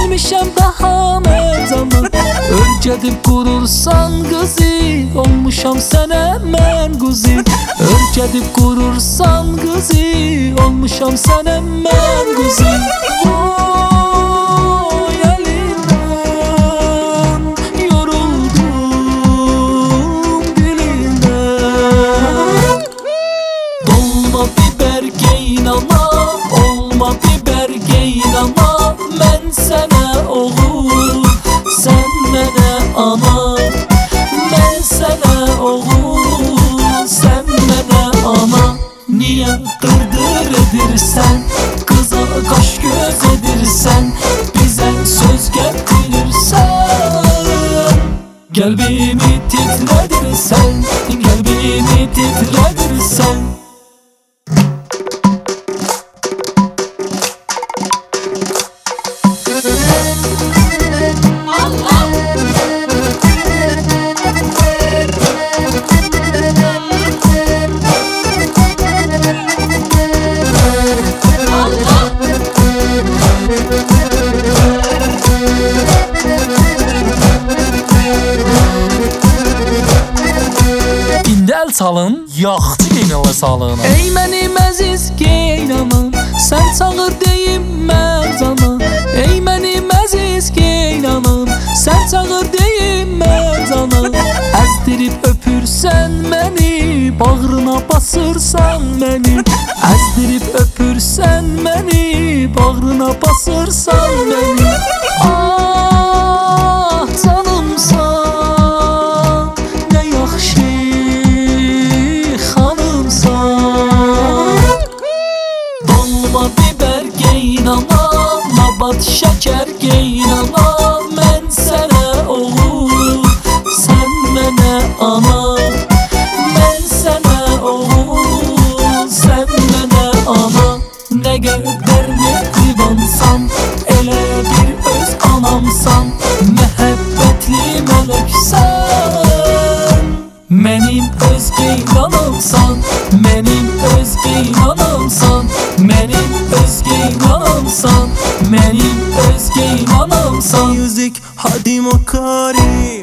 Sevmişəm daha mən canım. Örgədib qurursan qızı, olmuşam sənə mən quzi. Örgədib qurursan qızı, olmuşam sənə mən quzi. Oy əlindən yoruldum dilindən. Dolma biber geynama, olma biber geynama. Mən sənə oğul, sən mənə ana. Mən sənə oğul, sən mənə ana. Niyə qırdır edirsən, qıza qaş göz edirsən, bizə söz gətirirsən. Qəlbimi titrədirsən, qəlbimi titrədirsən. İndəl salın, yaxçı qeynələ salın. Ey mənim əziz geynanam, sən çağır deyim mən cana. Ey mənim əziz geynanam, sən çağır deyim mən cana. Əzdirib öpürsən məni, bağrına basırsan məni. Əzdirib öpürsən məni, bağrına basırsan məni. Ah canımsan, nə yaxşı dolma biber geynana, nabat şəkər geynana. Mən sənə oğul, sən mənə ana. Mən sənə oğul, sən mənə ana. Nə qədər mehribansan, elə bir öz anamsan. Məhəbbətli mələksən, mənim öz geynanamsan. Mənim öz geynanamsan, mənim öz geynanamsan, mənim öz geynanamsan. Music hadi makari